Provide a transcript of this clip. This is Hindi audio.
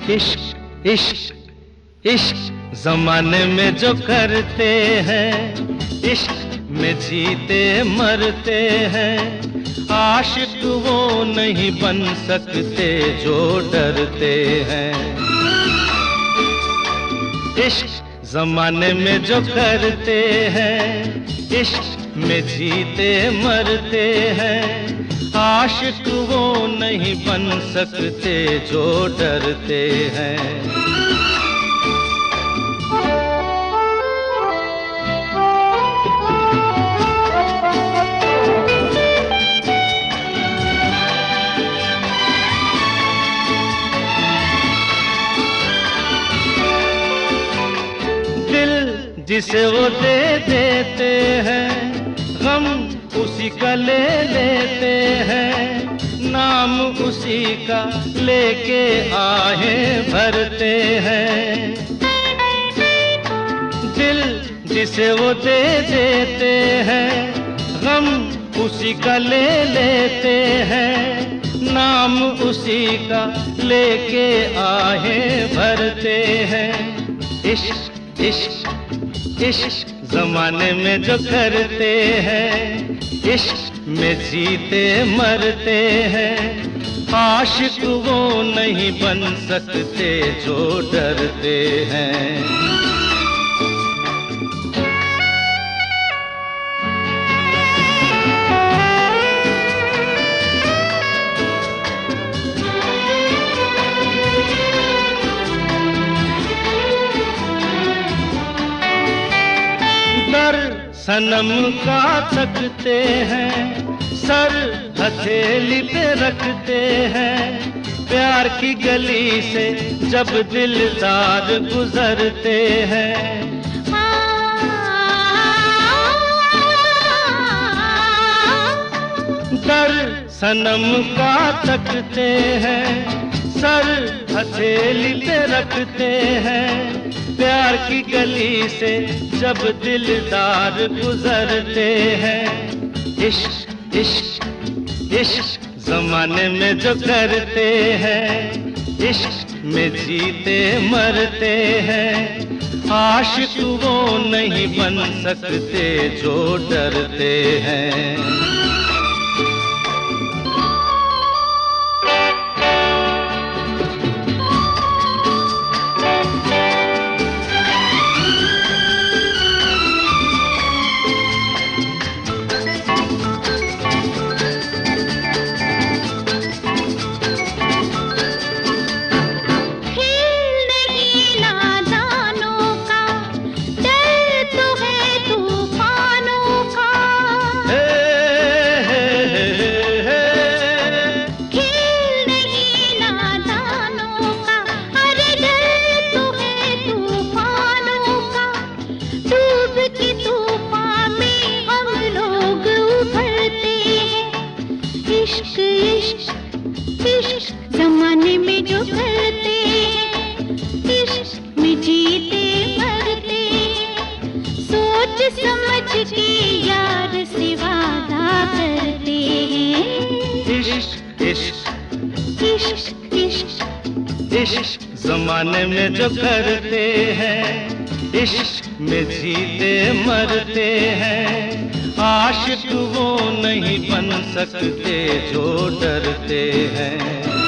इश्क इश्क इश्क जमाने में जो करते हैं, इश्क में जीते मरते हैं। आशिक वो नहीं बन सकते जो डरते हैं। इश्क जमाने में जो करते हैं, इश्क में जीते मरते हैं। आशिक वो नहीं बन सकते जो डरते हैं। दिल जिसे वो दे देते हैं, गम उसी का ले लेते हैं। नाम उसी का लेके आहें भरते हैं। दिल जिसे वो दे देते हैं, गम उसी का ले लेते हैं। नाम उसी का लेके आहें भरते हैं। इश्क इश्क इश्क जमाने में जो करते हैं, इश्क में जीते मरते हैं। आशिक वो नहीं बन सकते जो डरते हैं। सनम का थकते हैं, सर हथेली पे रखते हैं। प्यार की गली से जब दिलदार गुजरते हैं। दर सनम का थकते हैं, सर हथेली पे रखते हैं। प्यार की गली से जब दिलदार गुजरते हैं। इश्क इश्क इश्क जमाने में जो करते हैं, इश्क में जीते मरते हैं। आशिक वो नहीं बन सकते जो डरते हैं। इश्क इश्क इश्क जमाने में जो करते हैं, इश्क में जीते मरते। सोच समझ के यार से वादा करते हैं। इश्क इश्क इश्क इश्क इश्क जमाने में जो करते हैं, इश्क में जीते मरते हैं। आशिक वो नहीं बन सकते जो डरते हैं।